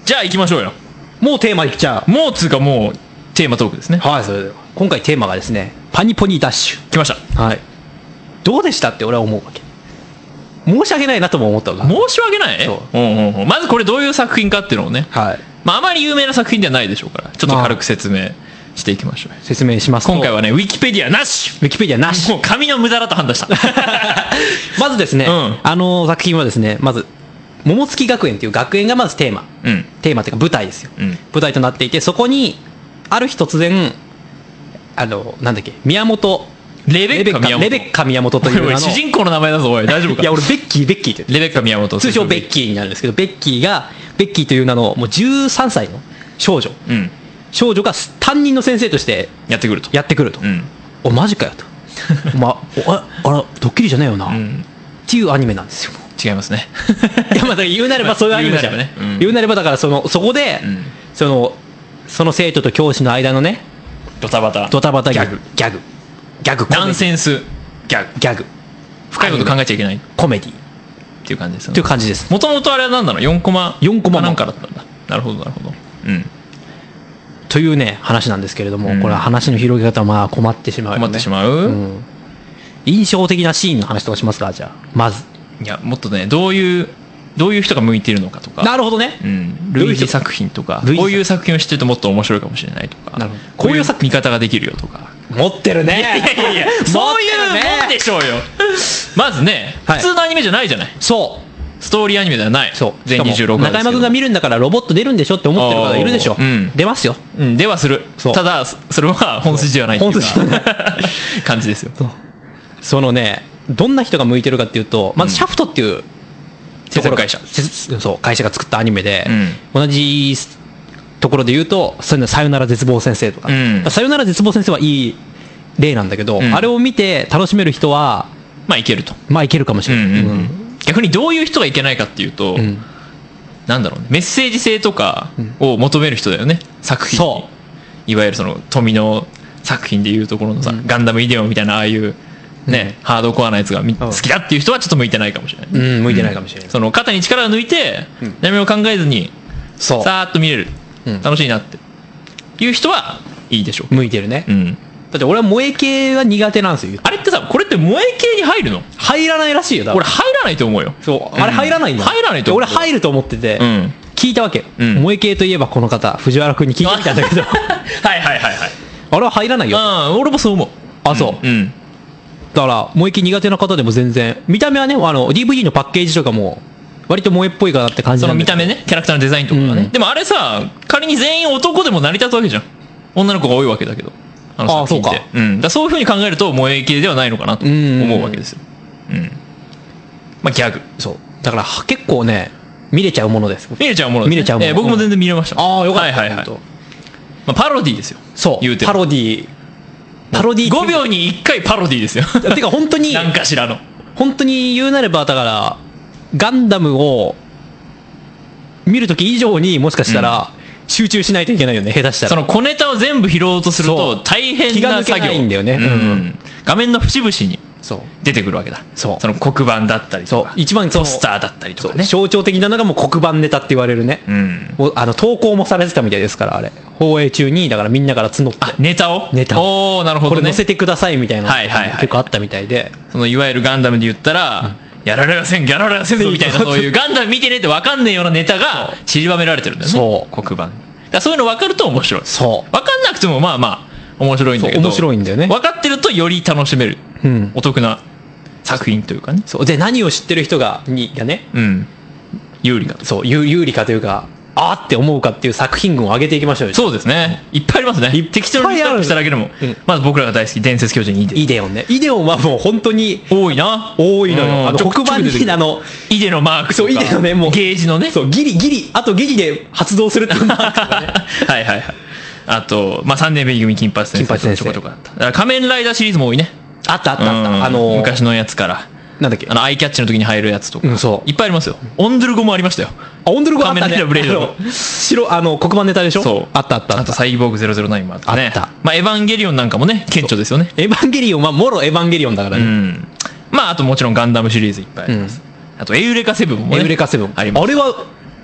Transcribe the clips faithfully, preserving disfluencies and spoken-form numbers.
じゃあ行きましょうよ。 もうテーマいっちゃう。 もうつうかもうテーマトークですね。 はい、それでは今回テーマがですね、パニポニダッシ来ました。 ュ。はい。どうでしたって俺は思うわけ。申し訳ないなとも思ったわ。 申し訳ない。 そううんうんうん。まずこれどういう作品かっていうのをね、 はい。 まああまり有名な作品ではないでしょうから、ちょっと軽く説明していきましょう。 説明しますと、 今回はね、ウィキペディアなし。 ウィキペディアなし。 もう紙の無駄だと判断した。 まずですね、 うんあの作品はですね、まず桃月学園っていう学園がまずテーマ、 うんテーマっていうか舞台ですよ、 うん舞台となっていて、そこにある日突然、あのなんだっけ、宮本レベッカ宮本。 レベッカ宮本というおいおい名の、 主人公の名前だぞ、おい大丈夫か。 いや俺ベッキーベッキーってレベッカ宮本。 通称ベッキーになるんですけど、ベッキーがベッキーという名のもうじゅうさんさいの少女うん。 少女が担任の先生としてやってくると。 やってくると、 うん。 おマジかよとお、ま、おああらドッキリじゃねえよな、っうん。 ていうアニメなんですよ。 違いますね。 いやまあだから言うなればそういうアニメじゃん、 言うなればねうん言うなればだからそのそこで、 うんそのその生徒と教師の間のねドタバタ。 ドタバタギャギャググギャグギャグコメディナンセンスギャグ。 ギャグ深いこと考えちゃいけないっコメディていう感じですよというね。 感じです。 もともとあれは何なの ?よん コマよんコマなんかだったんだ。なるほどなるほど。うん。 というね話なんですけれども、 うんこれは話の広げ方はまあ困ってしまうよね。 困ってしまう、 うん印象的なシーンの話とかしますか。じゃあまずいや、もっとね、どういう、どういう人が向いてるのかとか。 なるほどね、 うん。 どういう人類似作品とか、 類似こういう作品を知ってるともっと面白いかもしれないとか。 なるほどこういう見方ができるよとか。 持ってるね。 いやいやいや、そういうもんでしょうよ。まずね、 はい普通のアニメじゃないじゃない。 そうストーリーアニメではない。 そう全にじゅうろく話中山君が見るんだからロボット出るんでしょって思ってる方いるでしょ、 あーうん出ますよ。 うん、ではする。 そうただ、そそれは本筋ではないっていうか本筋では感じですよ。 そのねどんな人が向いてるかっていうと、まずシャフトっていう制作会社。 せそう会社が作ったアニメで、 う同じところで言うとそういうのさよなら絶望先生とか、 うんさよなら絶望先生はいい例なんだけど、 うんあれを見て楽しめる人はまあ、いけると。 まあいけるかもしれない、 うんうんうんうん逆にどういう人がいけないかっていうと、 うんなんだろうね、メッセージ性とかを求める人だよね、作品に。 そいわゆるその富の作品でいうところのさ、 うんガンダムイデオンみたいなああいうね、ハードコアなやつがみん好きだっていう人はちょっと向いてないかもしれない、 うん向いてないかもしれないその肩に力を抜いて、 うん何も考えずにそうさーっと見れる、 うん楽しいなっていう人はいいでしょう、 向いてるね、 うん、 だって俺は萌え系は苦手なんですよ。 あれってさ、これって萌え系に入るの？ 入らないらしいよ。だから俺入らないと思うよ。 そうあれ入らないんだ、 入らないと思う俺入ると思ってて、 うん聞いたわけよ、 うん萌え系といえばこの方藤原君に聞いてみたんだけどはいはいはいはい。 あれは入らないよ。 うん、俺もそう思う。 あそううん。 だから萌え系苦手な方でも全然見た目はね、あの ディーブイディー のパッケージとかも割と萌えっぽいかなって感じそなんだけどの見た目ね、キャラクターのデザインとかがね、 うんでもあれさ、仮に全員男でも成り立つわけじゃん。女の子が多いわけだけど、あの作品って。 あそうかうん、だからそういうふうに考えると萌え系ではないのかなと思うわけですよ。うん。まあギャグ。 そうだからは結構ね見れちゃうものです。 見れちゃうものですね、 見れちゃうものえー僕も全然見れました。 ああよかった、 はいはいはい。 本当まあ、パロディですよ。 そう言うてもパロディパロディごびょうにいっかいパロディですよ。 てか本当になんかしらの。 本当に言うなればだからガンダムを見るとき以上にもしかしたら集中しないといけないよね、下手したら。 その小ネタを全部拾おうとするそうと大変気が抜けな作業ないんだよねうんうん画面の節々にそう出てくるわけだ。 そうその黒板だったりそうとか、 一番そのポスターだったりとそうかね。 象徴的なのがもう黒板ネタって言われるね、 うん。 もうあの投稿もされてたみたいですから、あれ放映中にだからみんなから募ってあ、ネタをネタおー、なるほどね。 これ載せてくださいみたいなのがはいはいはい結構あったみたいで、 そのいわゆるガンダムで言ったら、やられません、やられませんぞみたいな、そういうガンダム見てねって分かんねえようなネタが散りばめられてるんだよね。 そう黒板。だからそういうの分かると面白い。 そう分かんなくてもまあまあ面白いんだけど。 そう面白いんだよね分かってるとより楽しめる。 うんお得な作品というかね。 そうで何を知ってる人がにがねうん。有利かと。 そう有有利かというかあーって思うかっていう作品群を上げていきましょうよ。 そうですね。いっぱいありますね。 いっぱいある適当にリストアップしただけでも、 うんまず僕らが大好き伝説巨人にイデイデオンねイデオンはもう本当に多いな。 多いのよ、あのうんちょく黒板ちょく出てくるにあのイデのマークとか。 そうイデのねもうゲージのね。 そうギリギリあとギリで発動するっていうマークとかねはいはいはい。あと、まあ、さんねんめ組金八先生金八先生とかとかあった。だから仮面ライダーシリーズも多いね。 あったあったあった、 うんあの昔のやつから。 なんだっけあの、アイキャッチの時に入るやつとか。 うんそういっぱいありますよ。オンドゥル語もありましたよ。 あオンドルゴあったね仮面ライダーブレイドのあの白あの黒板ネタでしょそう。 あったあったあったあと、サイボーグゼロゼロナインもあったね。 あったまあ、エヴァンゲリオンなんかもね、顕著ですよね。 エヴァンゲリオンはもろエヴァンゲリオンだからね、 うん。まあ、あともちろんガンダムシリーズいっぱいあります。あと、エウレカセブンもね。 エウレカセブンあります。 あれは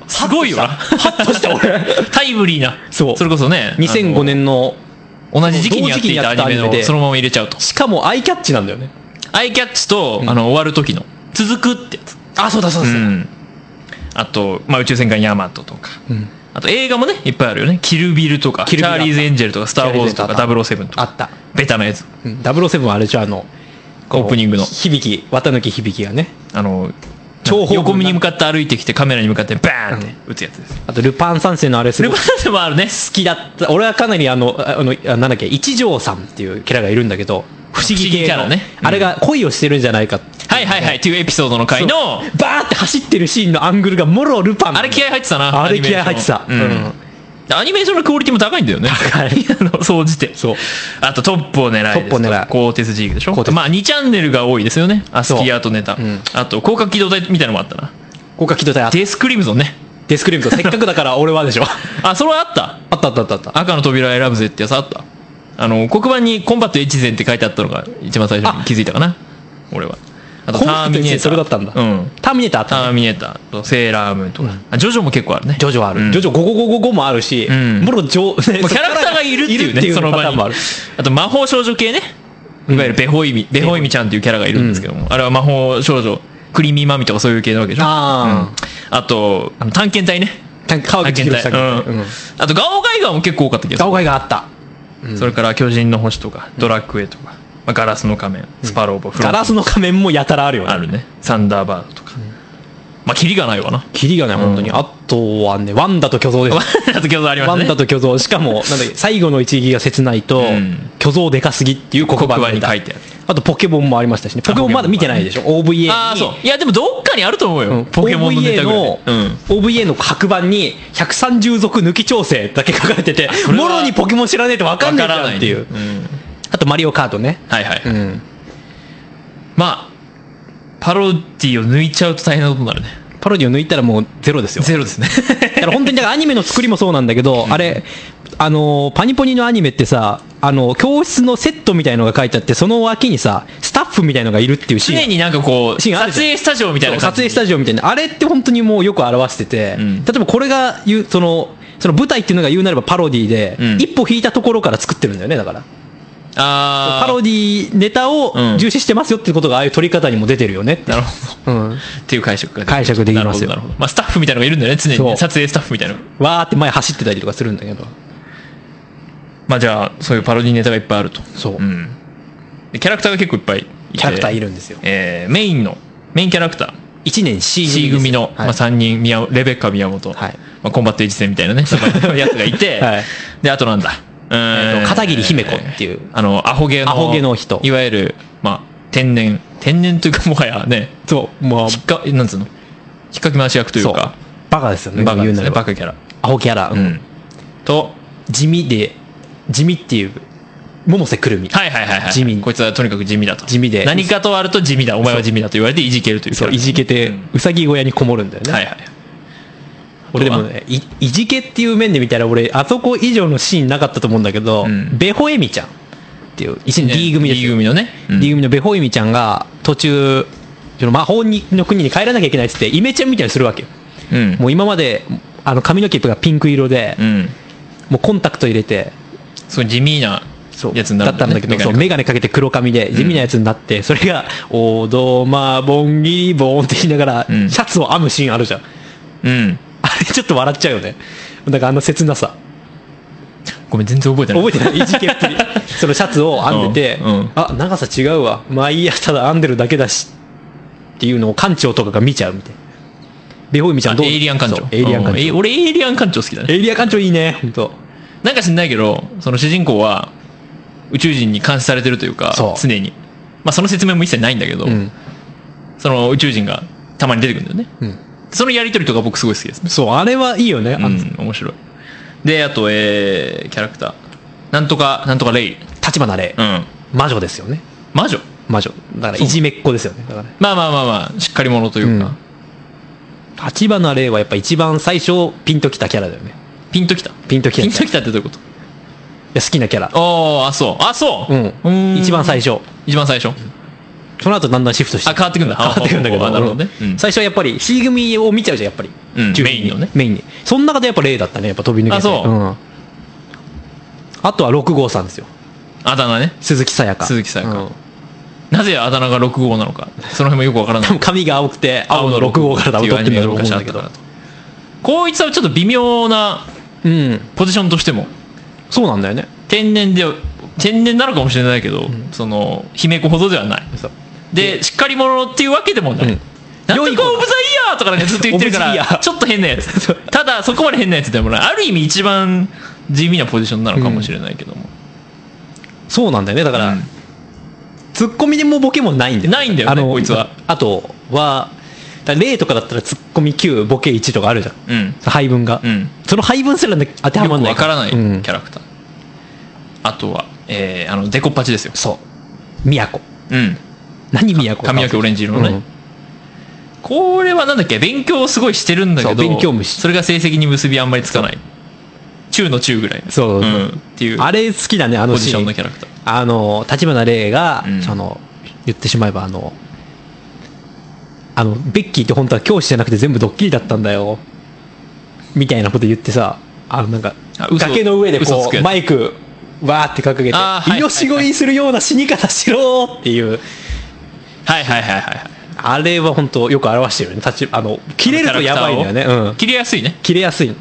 すごいよな。 ハッとした俺。 タイムリーな。 そうそれこそね。 にせんごねんの、 同じ時期にやっていたアニメのそのまま入れちゃうと。 しかもアイキャッチなんだよね。 アイキャッチと、あの、終わる時の、続くってやつ。 あ、そうだそうだ。うん。 あと、まあ、宇宙戦艦ヤマトとか。うん。あと映画もね、いっぱいあるよね。キルビルとか、チャーリーズ・エンジェルとか、スター・ウォーズとか、ダブルオーセブンとか。 あった。 ベタなやつ。 うん。ダブルオーセブンはあれじゃあの、 オープニングの。 響き、綿抜き響きがね。 あの、横に向かって歩いてきてカメラに向かってバーンって撃つやつです。 あとルパン三世のあれすごい。 ルパン三世もあるね。 好きだった。俺はかなりあの、あの、なんだっけ、一条さんっていうキャラがいるんだけど、不思議系のキャラね。あれが恋をしてるんじゃないか。 はいはいはい。っていうエピソードの回の、 バーって走ってるシーンのアングルがもろルパン。 あれ気合入ってたな。 あれ気合入ってた。うん。 アニメーションのクオリティも高いんだよね。 高い。 あの、総じて。 そう。 あとトップを狙いです。 トップを狙い。 コーテスジーグでしょ。まあにチャンネルが多いですよね。アスキーアートネタ。あと、広角機動隊みたいなのもあったな。 広角機動隊あった。 デスクリムゾンね。 デスクリムゾン。せっかくだから俺はでしょ。 あ、それはあった。 あったあったあったあった。 赤の扉を選ぶぜってやつあった。あの、黒板にコンバット越前って書いてあったのが一番最初に気づいたかな。俺は。あとターミネーター。 それだったんだ。うん。ターミネーターあった。 ターミネーターとセーラームーンとか。あ、ジョジョも結構あるね。 ジョジョある。ジョジョごごごごごもあるし、もろジョ、 キャラクターがいるっていうね、その場に。あと魔法少女系ね。いわゆるベホイミ、ベホイミちゃんっていうキャラがいるんですけども、あれは魔法少女、クリーミーマミとかそういう系なわけでしょ。ああと、探検隊ね。 川口博さん。 あとガオガイガーも結構多かったけど。 ガオガイガーあった。 それから巨人の星とか、ドラクエとか。まあ、ガラスの仮面、スパローボ、 ガラスの仮面もやたらあるよね。 あるね。サンダーバードとか。まあ、キリがないわな。 キリがない、本当に。あとはね、ワンダと巨像です。 ワンダと巨像ありますね。 ワンダと巨像。しかも、なんだっけ、最後の一撃が切ないと、巨像でかすぎっていう黒板に書いてある。 あと、ポケモンもありましたしね。ポケモンまだ見てないでしょ ?オーブイエー に。 ああ、そう。いや、でもどっかにあると思うよ。ポケモンのネタぐらい。オーブイエー の白板に、ひゃくさんじゅう族抜き調整だけ書かれてて、もろにポケモン知らねえと分かんないじゃんっていう。あと、マリオカートね。 はいはい。まあ、パロディを抜いちゃうと大変なことになるね。 パロディを抜いたらもうゼロですよ。 ゼロですね。 だから本当にだからアニメの作りもそうなんだけど、あれ、あの、パニポニのアニメってさ、あの、教室のセットみたいのが書いてあって、その脇にさ、スタッフみたいのがいるっていうシーン。 常になんかこう、撮影スタジオみたいな感じ。撮影スタジオみたいな。あれって本当にもうよく表してて、うん、例えばこれが言う、その、その舞台っていうのが言うなればパロディで、うん、一歩引いたところから作ってるんだよね、だから。 あパロディネタを重視してますよっていうことがああいう撮り方にも出てるよねって。 なるほど。うん。っていう解釈が解釈できますよ。 なるほど。まあスタッフみたいなのがいるんだよね、常に。撮影スタッフみたいなの。 わーって前走ってたりとかするんだけど。 まあじゃあ、そういうパロディネタがいっぱいあると。 そう。 うん。でキャラクターが結構いっぱいいて。 キャラクターいるんですよ。 えー、メインの、メインキャラクター。 いちねん C 組。 C 組の、まあさんにん、レベッカ、宮本。はい。まあコンバットエジセンみたいなね、やつがいて。はい。で、あとなんだ。 えー、片桐姫子っていう、 あのアホ毛のアホ毛の人、 いわゆる、まあ、天然天然というかもはやね、 そうもう引っかなんつうの引っかき回し役というか、 バカですよね、 バカですね、バカキャラ、 アホキャラ、うん、と地味で地味っていう百瀬くるみ、 はいはいはいはい、 地味、 こいつはとにかく地味だと、 地味で何かとあると地味だ、お前は地味だと言われていじけるという、 そういじけて、うさぎ小屋にこもるんだよね。 はいはい。 俺でもね、い, いじけっていう面で見たら俺あそこ以上のシーンなかったと思うんだけど、うん、ベホエミちゃんっていう一緒に D 組ですよ、 D 組のね、 うん、D 組のベホエミちゃんが途中魔法の国に帰らなきゃいけないっつってイメチェンみたいにするわけよ、うん、もう今まであの髪の毛がピンク色で、うん、もうコンタクト入れてすごい地味なやつになるんだ、ね、 だったんだけど、そうメガネかけて黒髪で地味なやつになって、うん、それがおどまぼんぎりぼんって言いながら、うん、シャツを編むシーンあるじゃん、うんあれちょっと笑っちゃうよね。だからあの切なさ。 ごめん全然覚えてない。 覚えてない。いじけっぷり。そのシャツを編んでて、うんうん、あ長さ違うわ。まあいいやただ編んでるだけだしっていうのを館長とかが見ちゃうみたいな。ベホイミちゃんどう？ エイリアン館長。 エイリアン館長。 俺エイリアン館長好きだね。 エイリアン館長いいね本当。 なんか知んないけどその主人公は宇宙人に監視されてるというか常に。まあその説明も一切ないんだけど、うん、その宇宙人がたまに出てくるんだよね。うんそのやりとりとか僕すごい好きですね。 そう、あれはいいよね。 うん、面白い。で、あと、えー、キャラクター。なんとか、なんとかレイ。 立花レイ。うん。魔女ですよね。 魔女魔女。だから、いじめっ子ですよね。だから、ね。 まあまあまあまあ、しっかり者というか。 うん、立花レイはやっぱ一番最初、ピンときたキャラだよね。 ピンときたピンときた。 ピンときたってどういうこと？いや、好きなキャラ。 ああ、そう。あ、そう。 うん。一番最初。 一番最初。 その後だんだんシフトして、 あ変わってくんだ変わってくんだけど、 なるほどね、うん、 最初はやっぱり C 組を見ちゃうじゃんやっぱり、 うん、メインのねメインにその中でやっぱレイだったねやっぱ飛び抜けて。 あそう、うん、 あとはろく号さんですよ、 あだ名ね、 鈴木さやか鈴木さやか、うん、なぜあだ名がろく号なのかその辺もよくわからない。 髪が青くて青のろく号から多分取ってるんだと思うんだけど、 こいつはちょっと微妙なポジションとしても、うん、 そうなんだよね、 天然で天然なのかもしれないけど、うん、その姫子ほどではないで、しっかり者っていうわけでもない、うん、なんとかオブザイヤーとかなんかずっと言ってるからちょっと変なやつただそこまで変なやつでもない、ある意味一番地味なポジションなのかもしれないけども、うん、 そうなんだよね、だから、うん、ツッコミでもボケもないんだよ、 ないんだよね、こいつは。 あとはレイとかだったらツッコミきゅうボケいちとかあるじゃん、うん、配分が、うん、その配分すら当てはまらないから、よくわからないキャラクター、うん、あとは、えー、あのデコッパチですよ。 そう宮古、 うん、 何宮古髪の毛オレンジ色のね、うん、これはなんだっけ、勉強すごいしてるんだけど、 勉強虫、 それが成績に結びあんまりつかない、中の中ぐらい、 そう、うん、 っていうあれ好きだね、あのポジションのキャラクター。 あの立花玲が、うん、その言ってしまえばあのあのベッキーって本当は教師じゃなくて全部ドッキリだったんだよみたいなこと言ってさ、あのなんか崖の上でこうマイクわーって掲げて、命乞いするような死に方しろっていう、 はいはいはいはい、 あれは本当よく表してるよね。立ちあの切れるとやばいんだよね、うん、 切れやすいね、 切れやすい、うん、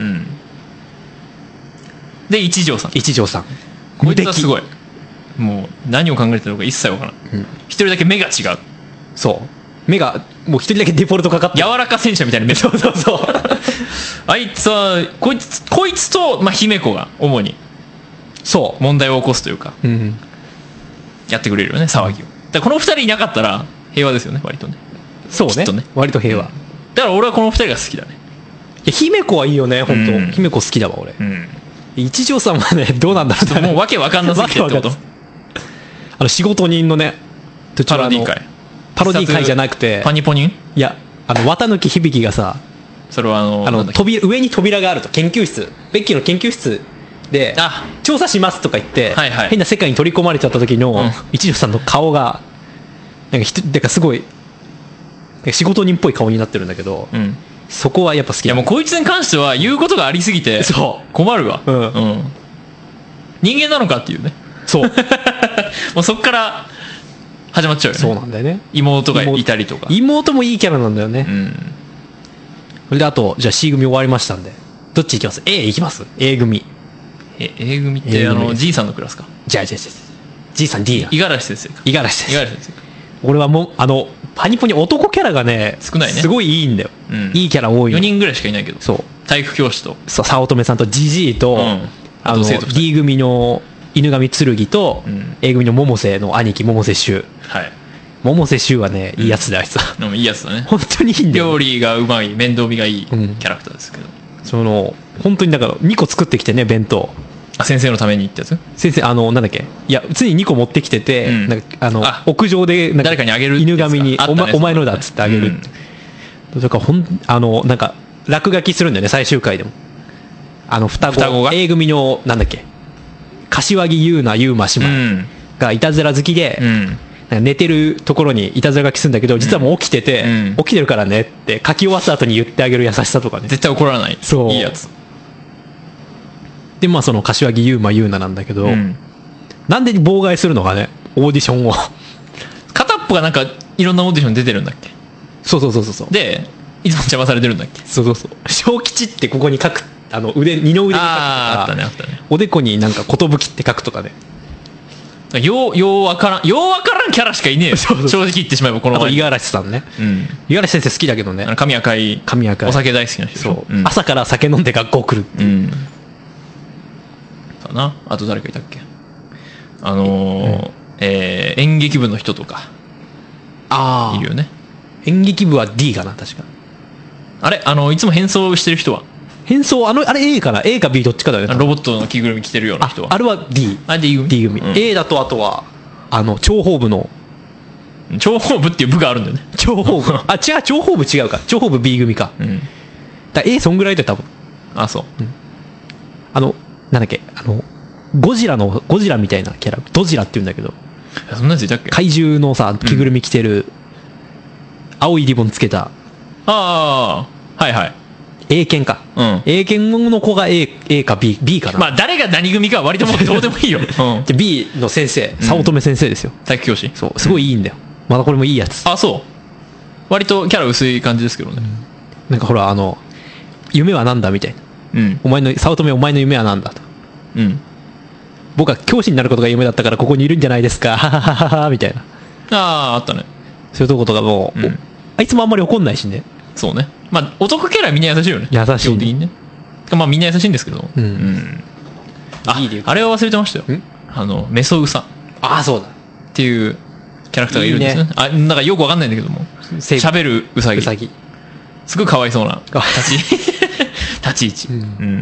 で一条さん、 一条さんこいつはすごい、もう何を考えてるのか一切わからない、うん、一人だけ目が違う、 そう目がもう一人だけデフォルトかかって柔らか戦車みたいな目、 そうそうそうあいつはこいつこいつと、まあ、姫子が主にそう問題を起こすというか、うん、やってくれるよね騒ぎを。だこのふたりいなかったら平和ですよね割とね。 そうね、きっとね割と平和、うん、 だから俺はこのふたりが好きだね。 いや姫子はいいよね本当、うん、姫子好きだわ俺、うん、一条さんはねどうなんだろうね、 もうわけわかんなすぎてってことあの仕事人のねパロディ会パロディ会じゃなくてパニポニン、 いやあの綿貫響がさ、 それはあのあの扉上に扉があると、研究室ベッキーの研究室で調査しますとか言って、はいはい、変な世界に取り込まれちゃった時の、うん、一条さんの顔がなんかひとかすごい仕事人っぽい顔になってるんだけど、うん、そこはやっぱ好きだ。 いやもうこいつに関しては言うことがありすぎて困るわ、うんうん、人間なのかっていうね、 そうもうそっから始まっちゃうよね。 そうなんだよね。 妹がいたりとか、 妹もいいキャラなんだよね、うん、それであとじゃあ C 組終わりましたんでどっち行きます？ A 行きます？ A 組。 え A 組ってあの G さんのクラスか。 じゃあじゃあじゃあ G さん D が五十嵐先生か。 五十嵐先生。 五十嵐先生か。 俺はもうあのパニポニ男キャラがね少ないね、 すごいいいんだよ、うん、いいキャラ多いの。 よにんぐらいしかいないけど、 そう体育教師とそう早乙女さんとジジイと、うん、あの D 組の犬神剣と、うん、A 組の百瀬の兄貴百瀬柊、はい、百瀬柊はねいいやつだあいつは、 うん、いいやつだね本当にいいんだよ。 料理がうまい面倒見がいいキャラクターですけど、 うん、その本当にだからにこ作ってきてね弁当。 あ先生のためにってやつ？ 先生あのなんだっけ、いやついににこ持ってきてて、うん、なんかあのあ屋上でなんか誰かにあげる犬神に、ね、お, まお前のだっつってあげるって、うん、だからほんあのなんか落書きするんだよね最終回でも。あの双子双子が A 組のなんだっけ柏木優奈優馬姉妹がいたずら好きで、うん、なんか寝てるところにいたずら書きするんだけど実はもう起きてて、うん、起きてるからねって書き終わった後に言ってあげる優しさとかね。 絶対怒らない。そういいやつでまあその柏木優馬優奈なんだけど、うん、なんで妨害するのかねオーディションを片っぽがなんかいろんなオーディション出てるんだっけ。 そうそうそうそうでいつも邪魔されてるんだっけ。 そうそうそう小吉ってここに書くあの腕二の腕に書くとかあ, あったねあったね。 おでこになんか寿って書くとかね。 ようようわからんようわからんキャラしかいねえよ正直言ってしまえば。このあと五十嵐さんね、うん、五十嵐先生好きだけどね。 神赤い神赤いお酒大好きな人。 そう、うん、朝から酒飲んで学校来るっていう、うんかな。あと誰かいたっけあのーうんえー、演劇部の人とかあいるよね。 演劇部は D かな確か。 あれあのいつも変装してる人は変装あのあれ A かな A か B どっちかだよね。 ロボットの着ぐるみ着てるような人はあ, あれは D あ D 組 D 組、うん、A だとあとはあの諜報部の諜報部っていう部があるんだよね。 諜報部あ違う諜報部違うか諜報部 B 組か、うん、だ A そんぐらいで多分。 あそう、うん、 あのなんだっけあのゴジラのゴジラみたいなキャラドジラって言うんだけどそんなやついたっけ？ 怪獣のさ、着ぐるみ着てる、青いリボンつけた。 ああ、はいはい。 英検か。うん。英検の子が A, A か B、B かな。 まあ、誰が何組かは割ともうどうでもいいよ。うん、 で B の先生、早乙女先生ですよ。 体育教師。 そう、すごいいいんだよ。まだこれもいいやつ。 あ、そう。割とキャラ薄い感じですけどね。うん、 なんかほら、あの、夢はなんだみたいな。うん。お前の、早乙女お前の夢はなんだと。うん。僕は教師になることが夢だったからここにいるんじゃないですか。はははははみたいな。 ああ、あったね。 そういうとことかもう、うん、あいつもあんまり怒んないしね。 そうね。まあ、男キャラみんな優しいよね。 優しい、ね。 基本的にね。まあ、みんな優しいんですけど。うん。うん、あ、あれは忘れてましたよ。あの、メソウサ。 ああ、そうだ。 っていうキャラクターがいるんですね。いいね、あ、なんかよくわかんないんだけども。喋るウサギ。ウサギ。すごいかわいそうな立ち、立ち位置。うん。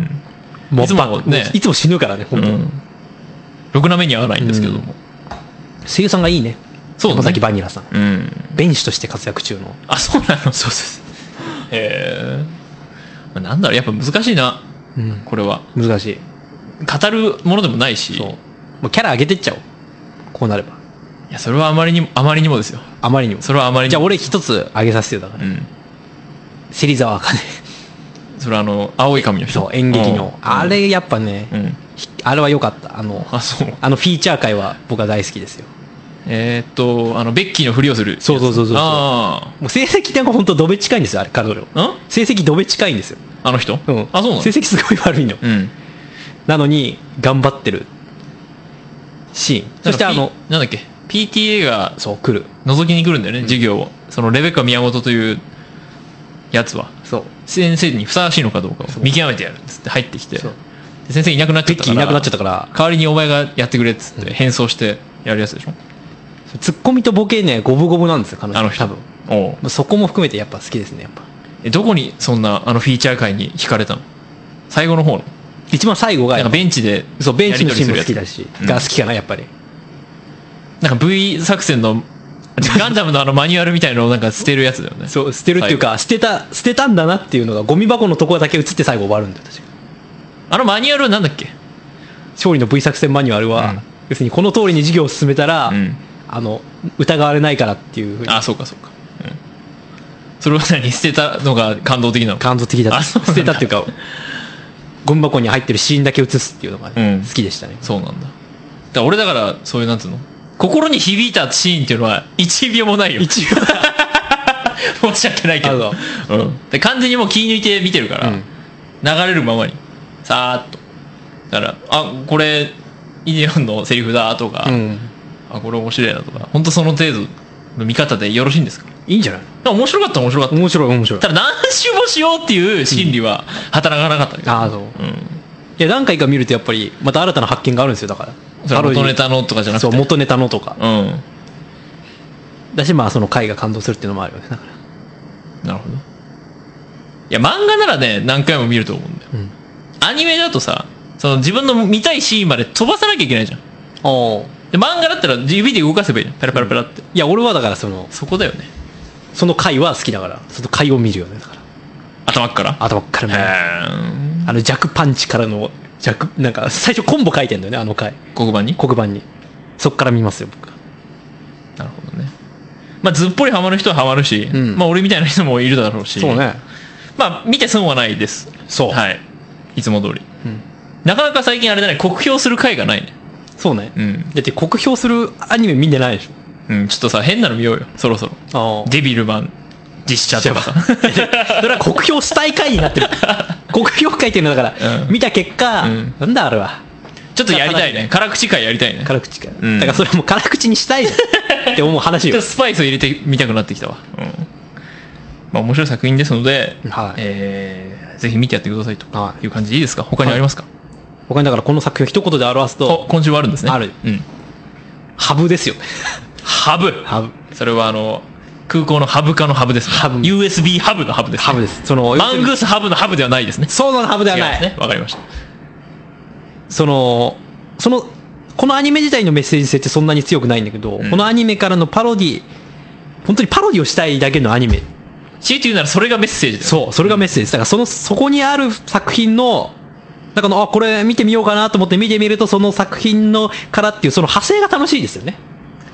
うん、いつもね。 いつも死ぬからね、本当、うん、 ろくな目に合わないんですけども。うん、 声優さんがいいね。 そうだね。 山崎バニラさん。うん。弁士として活躍中の。 あ、そうなの？そうそうそう。へえ。なんだろう、やっぱ難しいな。うん。これは。 難しい。 語るものでもないし。そう。 もうキャラ上げてっちゃおう。こうなれば。 いや、それはあまりにも、あまりにもですよ。 あまりにも。 それはあまりにも。 じゃあ俺一つ上げさせてよ、だから。うん。芹沢茜。 それはあの、青い髪の人。 そう、演劇の。あれやっぱね、うん、あれは良かった。あの、 あ、そう。 あのフィーチャー界は僕は大好きですよ。 えー、っと、あの、ベッキーのふりをする。 そうそうそうそう。 ああ。 もう成績って本当ドベ近いんですよ、あれ、彼女。ん成績ドベ近いんですよ。 あの人？ うん。 あ、そうなの？ 成績すごい悪いの。うん。なのに、頑張ってるシーン。そしてあの、 なんだっけ、ピーティーエー が、 そう、来る。 覗きに来るんだよね、うん、授業を。その、レベッカ宮本というやつは。 そう。 先生にふさわしいのかどうかを見極めてやるっつって入ってきて。そう。先生いなくなっちゃったから。 ベッキーいなくなっちゃったから。 代わりにお前がやってくれっつって変装してやるやつでしょ。 ツッコミとボケね、五分五分なんですよ、彼女。 あの人。 多分。おそこも含めてやっぱ好きですね、やっぱ。 え、どこにそんな、あのフィーチャー界に惹かれたの？最後の方の。 一番最後が、 なんかベンチで、 そう、ベンチのシーンも好きだし、うん、が好きかな、やっぱり。 なんか V 作戦の、ガンダムのあのマニュアルみたいなのをなんか捨てるやつだよね。 そう、捨てるっていうか、捨てた、捨てたんだなっていうのが、ゴミ箱のところだけ映って最後終わるんだよ、確か。 あのマニュアルはなんだっけ？ 勝利の V 作戦マニュアルは、うん、要するにこの通りに授業を進めたら、うん、あの、疑われないからっていうふうに。 あ、そうかそうか。うん、それは何？捨てたのが感動的なの？ 感動的だった。捨てたっていうか、ゴミ箱に入ってるシーンだけ映すっていうのが、ね、うん、好きでしたね。 そうなんだ。だから俺だから、そういうなんつうの？心に響いたシーンっていうのはいちびょうもないよ。いちびょう申し訳ないけど、うん、で完全にもう気抜いて見てるから、うん、流れるままにさーっとだからあこれイデオンのセリフだとか、うん、あこれ面白いなとか本当その程度の見方でよろしいんですか？ いいんじゃない？ 面白かった面白かった面白い面白い。 ただ何周もしようっていう心理は働かなかったけど、 うん、ああそう、うん、いや何回か見るとやっぱりまた新たな発見があるんですよ。だから元ネタのとかじゃなくてそう元ネタのとか、 うん、 だしまあその回が感動するっていうのもあるよね。だからなるほど。いや漫画ならね何回も見ると思うんだよ、うん、アニメだとさその自分の見たいシーンまで飛ばさなきゃいけないじゃん。 おで漫画だったら指で動かせばいいじゃんペラペラペラって、うん、 いや俺はだからそのそこだよね。 その回は好きだからその回を見るよね。だから頭から頭から見る。あの弱パンチからの弱なんか最初コンボ書いてんだよねあの回黒板に黒板にそっから見ますよ僕。 なるほどね。まあずっぽりハマる人はハマるし、うん、まあ俺みたいな人もいるだろうしそうね。 まあ見て損はないです。 そうはいいつも通り、うん、なかなか最近あれだね酷評する回がないね。 そうね、うん、だって酷評するアニメ見てないでしょ。 うんちょっとさ変なの見ようよそろそろ。デビルマン実写とかさそれは酷評したい回になってる酷評会っていうのだから、うん、見た結果、うん、なんだあれはちょっとやりたいね辛口会やりたいね辛口会、うん、だからそれも辛口にしたいじゃんって思う話よ。 ちょっとスパイスを入れてみたくなってきたわ、うんまあ、面白い作品ですので、はいえー、ぜひ見てやってくださいという感じでいいですか。他にありますか？はい、 他にだからこの作品を一言で表すと今週はあるんですね。 ある、うん、ハブですよハブハブそれはあの空港のハブ化のハブですね。ハブ ユーエスビー ハブのハブです、ね、 ハブです。そのマングースハブのハブではないですね。 そうなのハブではないね。わかりました。 そのそのこのアニメ自体のメッセージ性ってそんなに強くないんだけど、うん、このアニメからのパロディ本当にパロディをしたいだけのアニメ。 強いて言うならそれがメッセージだよ、ね、 そうそれがメッセージだからそのそこにある作品のだからあこれ見てみようかなと思って見てみるとその作品のからっていうその派生が楽しいですよね。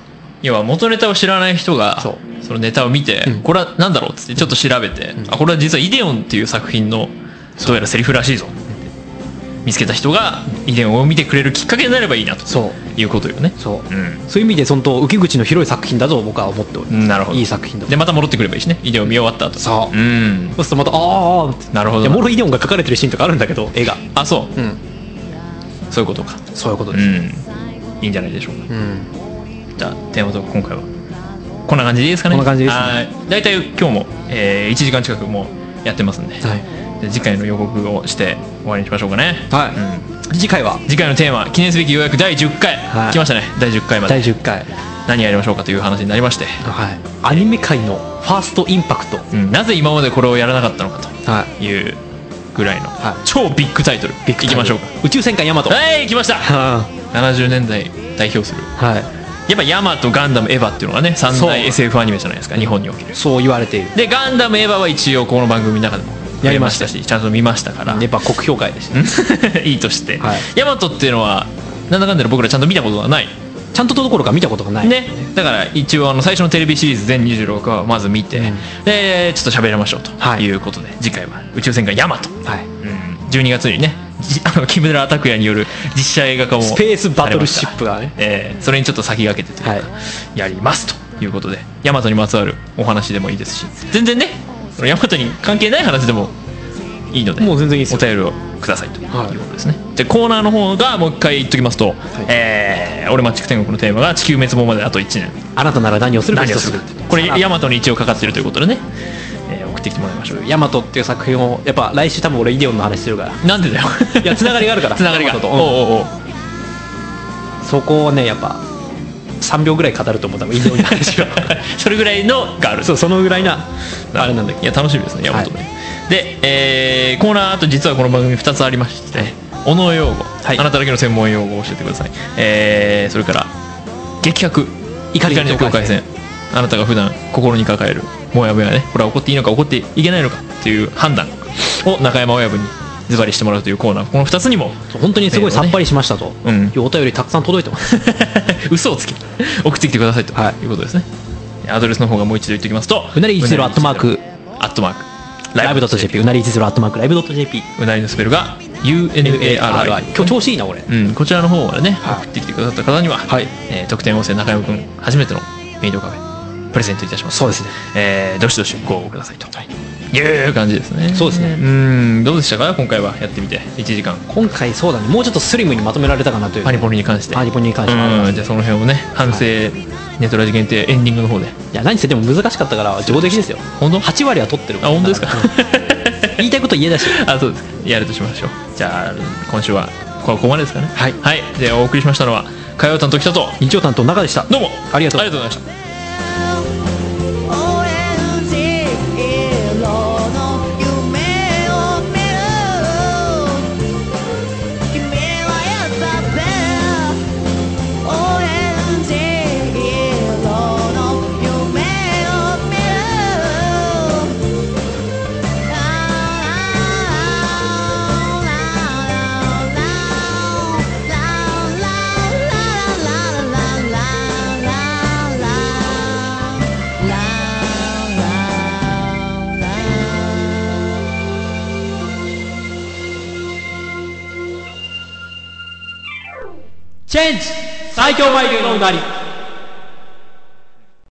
要は元ネタを知らない人がそのネタを見て、うん、これは何だろうっつってちょっと調べて、うん、あこれは実はイデオンっていう作品のどうやらセリフらしいぞ見つけた人がイデオンを見てくれるきっかけになればいいなということよね。 そう、うん、そういう意味でその受け口の広い作品だと僕は思っております。 なるほど。 いい作品だでまた戻ってくればいいしね、イデオン見終わった後。 そう、 うん、 そうするとまたああなるほど。 いやもろイデオンが描かれてるシーンとかあるんだけど絵が。 あそう、うん、そういうことか。 そういうことです、うん、 いいんじゃないでしょうか、うん、じゃあテーマトーク今回はこんな感じでいいですかね。 こんな感じですね。 だいたい今日も、えー、いちじかん近くもうやってますんで、はい、次回の予告をして終わりにしましょうかね。 はい、うん、次回は次回のテーマ記念すべきようやくだいじゅっかい、はい、来ましたね。だいじゅっかいまでだいじゅっかい何やりましょうかという話になりまして、 はい、アニメ界のファーストインパクト、 うん、なぜ今までこれをやらなかったのかというぐらいの、はい、超ビッグタイトルいきましょうか。 宇宙戦艦ヤマト。 はい来ました。ななじゅうねんだい代表する、はい、やっぱヤマトガンダムエヴァっていうのがね三大 エスエフ アニメじゃないですか、日本における。 そう言われている。 でガンダムエヴァは一応この番組の中でもやりましたしちゃんと見ましたから、 やっぱ酷評会でしたいいとして、はい、ヤマトっていうのはなんだかんだで僕らちゃんと見たことがない、 ちゃんとどころか見たことがないね。だから一応あの最初のテレビシリーズ全にじゅうろっかいはまず見て、うん、でちょっと喋りましょうということで、はい、次回は宇宙戦艦ヤマト、はい、うん、じゅうにがつにねあの木村拓哉による実写映画化もスペースバトルシップがね、 えー、それにちょっと先駆けてというか、はい、やりますということで、ヤマトにまつわるお話でもいいですし、全然ねヤマトに関係ない話でもいいので、 もう全然いいですよ。 お便りをくださいということですね。はい、でコーナーの方がもう一回言っときますと、はい、えー、俺マッチク天国のテーマが地球滅亡まであといちねん、 あなたなら何をする？ 何をする？これヤマトに一応かかってるということでね、えー、送ってきてもらいましょう。 ヤマトっていう作品をやっぱ来週多分俺イデオンの話してるから。 なんでだよいやつながりがあるからつながりが、 と、 うん、おうおうおう、 そこをねやっぱさんびょうぐらい語ると思う、多分イデオンの話はそれぐらいのがある。 そう、そのぐらいなあれなんだけど、 いや楽しみですねヤマトね、はい、で、えー、コーナーあと実はこの番組ふたつありまして、ね、小野用語、はい、あなただけの専門用語を教えてください、えー、それから激白怒りの境界線、あなたが普段心に抱えるもやもやね、これは怒っていいのか怒っていけないのかっていう判断を中山親分にズバリしてもらうというコーナー、このふたつにも本当にすごいさっぱりしましたと、うん、お便りたくさん届いてます嘘をつき送ってきてくださいということですね、はい、アドレスの方がもう一度言っておきますと、 うなりいちゼロアットマークアットマークライブ .jp、 うなりいちゼロアットマークライブ .jp、 うなりのスペルが ユーエヌエーアールアイ、 今日調子いいなこれ、 うん、こちらの方までね、はい、送ってきてくださった方には、はい、えー、特典音声中山くん初めてのメイドカフェプレゼントいたします。 そうですね、 えー、どしどしご応募くださいと、はい、いう感じですね。 そうですね。 うん、どうでしたか今回はやってみていちじかん。 今回そうだね、もうちょっとスリムにまとめられたかなという、 パニポニに関してパニポニに関しては、 うん、じゃあその辺をね反省、はい、ネトラジ限定エンディングの方で。いや何せでも難しかったから上出来ですよ。 本当？ はち割は取ってる。 あ、本当ですか言いたいこと言えだしあ、そうですか。やるとしましょう。じゃあ今週はここまでですかね。 はい、 はい、でお送りしましたのは火曜担当北と日曜担当中でした。 どうもありがとうありがとうございました。 チェンジ最強マイルのうなり。